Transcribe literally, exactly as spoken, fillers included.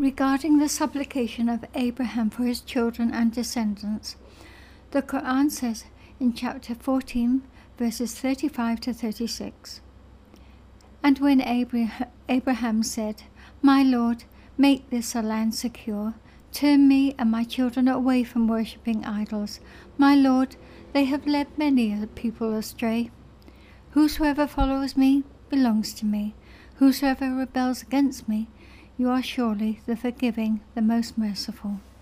Regarding the supplication of Abraham for his children and descendants, the Quran says in chapter fourteen, verses thirty-five to thirty-six, "And when Abraham said, 'My Lord, make this a land secure. Turn me and my children away from worshipping idols. My Lord, they have led many a people astray. Whosoever follows me belongs to me. Whosoever rebels against me, you are surely the forgiving, the most merciful.'"